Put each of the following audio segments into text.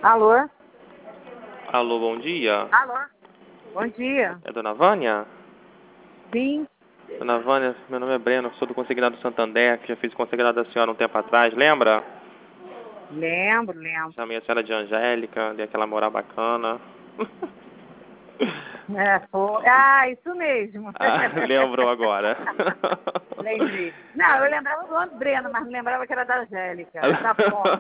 Alô? Alô, bom dia. Alô? Bom dia. É Dona Vânia? Sim. Dona Vânia, meu nome é Breno, sou do Consignado Santander, que já fiz o consignado da senhora um tempo atrás, lembra? Lembro. Chamei a senhora de Angélica, dei aquela moral bacana. Foi. Ah, isso mesmo. Lembrou agora. Lembrei. Não, eu lembrava do Andreno, mas não lembrava que era da Angélica. Tá bom.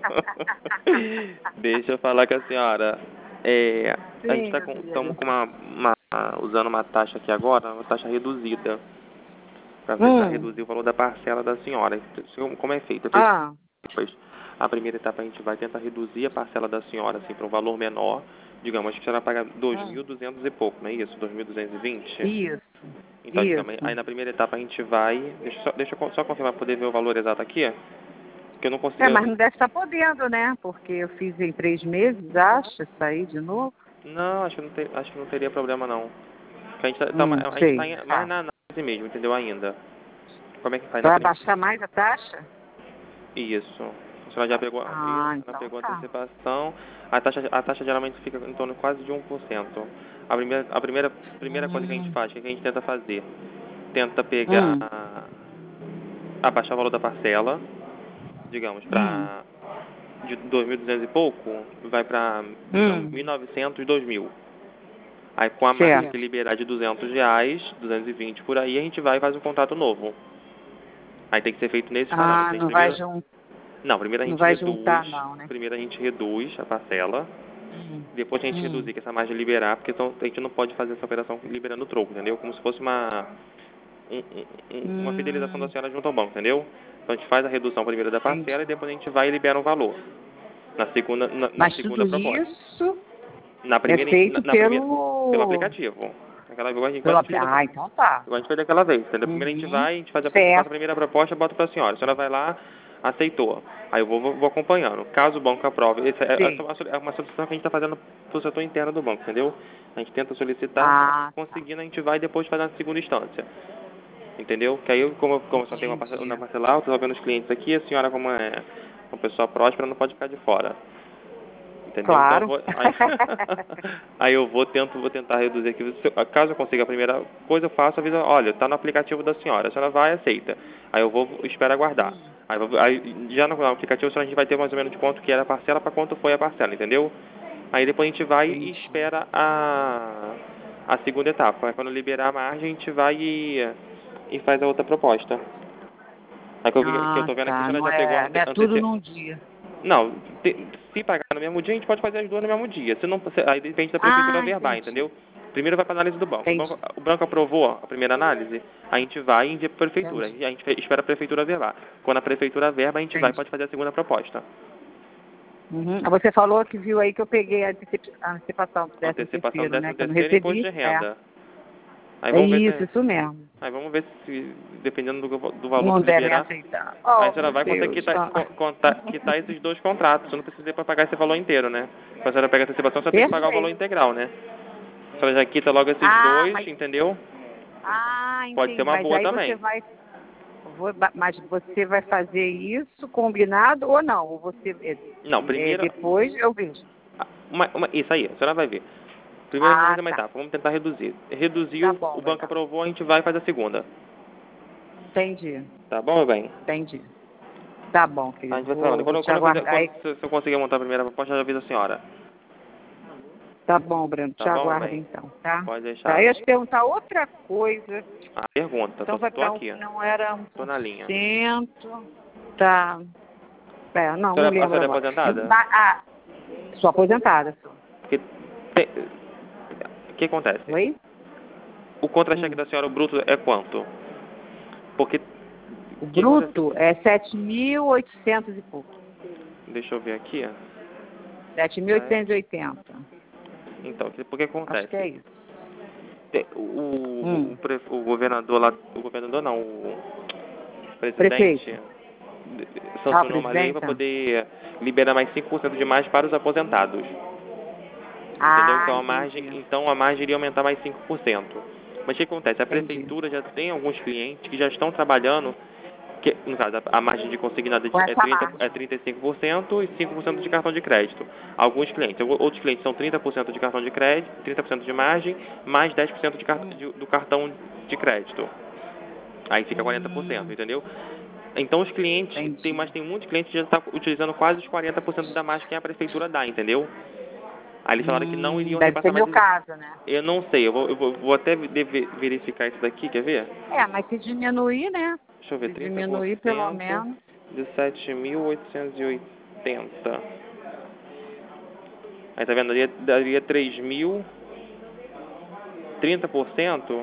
Deixa eu falar com a senhora. A gente Sim, está meu estamos filho. com usando uma taxa aqui agora, uma taxa reduzida, para reduzir o valor da parcela da senhora. Como é feito? Depois, a primeira etapa a gente vai tentar reduzir a parcela da senhora assim, para um valor menor. Digamos que a senhora paga 2.200 e pouco, não é isso? 2.220? Isso. Então, digamos, aí na primeira etapa a gente vai... Deixa eu só confirmar para poder ver o valor exato aqui. Porque eu não consigo... Mas não deve estar podendo, né? Porque eu fiz em 3 meses, acho, sair de novo. Não, acho que não teria problema, não. Porque a gente Sei. tá mais na análise mesmo, entendeu, ainda. Como é que faz na Vai primeira? baixar mais a taxa? Isso. A senhora já pegou, já Então pegou a tá. antecipação. A taxa geralmente fica em torno de quase de 1%. A primeira coisa que a gente faz, o que a gente tenta fazer? Tenta pegar, abaixar o valor da parcela, digamos, para de 2.200 e pouco, vai para 1.900, 2.000. Aí com a margem que liberar de R$200, 220 por aí, a gente vai e faz um contrato novo. Aí tem que ser feito nesses parâmetros. Não vai juntar. Não, primeiro a Não gente vai reduz. juntar, não, né? Primeiro a gente reduz a parcela. Depois a gente reduzir, que essa margem liberar, porque então a gente não pode fazer essa operação liberando o troco, entendeu? Como se fosse uma fidelização da senhora junto ao banco, entendeu? Então a gente faz a redução primeiro da parcela e depois a gente vai e libera um valor. Na segunda proposta. Isso Na primeira, é feito pelo aplicativo. Aquela igual a gente fez então tá. igual a gente fez daquela vez, entendeu? Primeiro a gente vai, a gente faz a primeira proposta, bota para a senhora. A senhora vai lá, aceitou. Aí eu vou acompanhando. Caso o banco aprove, essa é uma solicitação que a gente está fazendo para o setor interno do banco, entendeu? A gente tenta solicitar, conseguindo, a gente vai e depois faz na segunda instância. Entendeu? Que aí, como eu só tenho uma parcela alta, estou vendo os clientes aqui, a senhora, como é uma pessoa próspera, não pode ficar de fora. Entendeu? Claro. Então, aí eu vou tentar reduzir aqui. Caso eu consiga a primeira coisa, eu faço, aviso, olha, está no aplicativo da senhora. A senhora vai e aceita. Aí eu vou esperar aguardar. Aí já no aplicativo a gente vai ter mais ou menos de quanto que era a parcela para quanto foi a parcela, entendeu? Aí depois a gente vai e espera a segunda etapa. Aí quando liberar a margem, a gente vai e faz a outra proposta. Aí que eu tô vendo aqui, a senhora já pegou Não é tudo num dia. Não, se pagar no mesmo dia, a gente pode fazer as duas no mesmo dia. Aí depende da prefeitura verbar, entendeu? Primeiro vai para análise do banco. O banco aprovou a primeira análise, a gente vai e envia para a prefeitura. A gente espera a prefeitura verbar. Quando a prefeitura verba, a gente vai e pode fazer a segunda proposta. Você falou que viu aí que eu peguei a antecipação do 13º, Antecipação do né? Que eu não 13º e imposto recebi. de renda. Aí vamos ver Isso mesmo. Aí vamos ver se, dependendo do valor Não que devem liberar, aceitar. aí a senhora vai conseguir quitar esses dois contratos. Você não precisa para pagar esse valor inteiro, né? Quando a senhora pega a antecipação, você tem que pagar o valor integral, né? A senhora já quita logo esses dois, entendeu? Entendi. Pode ser uma boa também. Mas você vai fazer isso combinado ou não? Ou você Não, primeiro... depois eu vejo. Isso aí, a senhora vai ver. Primeiro a gente vai fazer uma etapa, vamos tentar reduzir. Reduziu, o banco aprovou, a gente vai e faz a segunda. Entendi. Tá bom, meu bem? Entendi. Tá bom, querido. A gente vai falando. Se eu conseguir montar a primeira proposta, eu já aviso a senhora. Tá bom, Breno. Te aguardo então, tá? Pode deixar. Eu ia te perguntar outra coisa. Pergunta, então vai tô para aqui. não era 1%. Tô na linha. Tá. Não lembro. A senhora é aposentada? Sou aposentada. O que acontece? Oi? O contra-cheque da senhora, o bruto, é quanto? Porque... O bruto é 7.800 e pouco. Deixa eu ver aqui. 7.880. Então, por que acontece? Acho que é isso. O governador lá... O governador não, o presidente... sancionou uma lei para poder liberar mais 5% de mais para os aposentados. Entendeu? Então a margem iria aumentar mais 5%. Mas o que acontece? A prefeitura já tem alguns clientes que já estão trabalhando Que, no caso, a margem de consignado Com essa margem. é 35% e 5% de cartão de crédito. Alguns clientes, outros clientes são 30% de cartão de crédito, 30% de margem, mais 10% do cartão de crédito. Aí fica 40%, entendeu? Então os clientes, tem muitos clientes que já estão utilizando quase os 40% da margem que a prefeitura dá, entendeu? Aí eles falaram que não iriam Deve ser repassar mais. meu caso, né? Eu não sei, eu vou até verificar isso daqui, quer ver? Mas se diminuir, né? Deixa eu ver, Se diminuir pelo menos. de 7.880. Aí tá vendo, daria 3.000, 30%,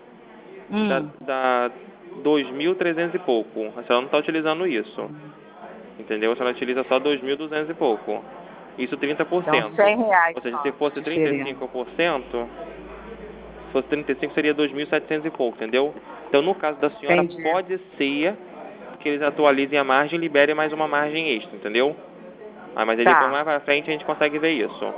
dá 2.300 e pouco. A senhora não está utilizando isso, entendeu? A senhora utiliza só 2.200 e pouco. Isso 30%. Então, R$100. Ou seja, se fosse 35%, se fosse 35% seria 2.700 e pouco, entendeu? Então, no caso da senhora, pode ser que eles atualizem a margem e liberem mais uma margem extra, entendeu? Mas aí depois mais pra frente a gente consegue ver isso.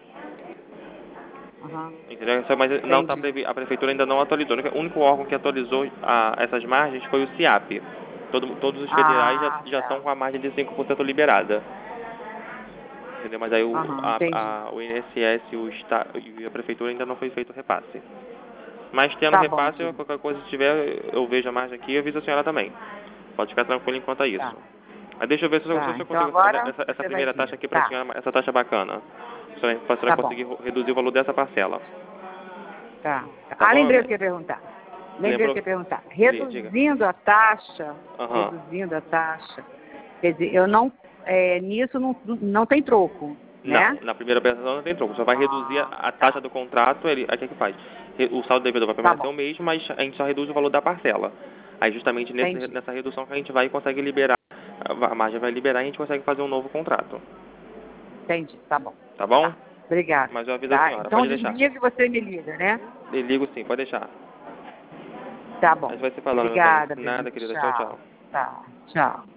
Entendeu? Mas não tá a prefeitura ainda não atualizou. O único órgão que atualizou essas margens foi o CIAP. Todos os federais já estão com a margem de 5% liberada. Entendeu? Mas aí o INSS e a prefeitura ainda não foi feito o repasse. Mas tendo repasse, qualquer coisa que tiver, eu vejo a margem aqui e aviso a senhora também. Pode ficar tranquilo enquanto é isso. Mas deixa eu ver se eu consigo essa primeira taxa aqui para a senhora, essa taxa bacana. Para a senhora conseguir reduzir o valor dessa parcela. Lembrei o que ia perguntar. Reduzindo a taxa, quer dizer, eu não, nisso não tem troco, né? Não, na primeira operação não tem troco. Só vai reduzir a taxa do contrato, aí o que faz? O saldo devedor vai permanecer o mesmo, mas a gente só reduz o valor da parcela. Aí justamente nessa redução que a gente vai e consegue liberar, a margem vai liberar e a gente consegue fazer um novo contrato. Entendi, tá bom. Tá bom? Obrigada. Mas eu aviso a senhora, então pode deixar. Então desliga e você me liga, né? Eu ligo sim, pode deixar. Tá bom. A gente vai se falando. Obrigada. Nada, querida. Tchau, tchau. Tá, tchau.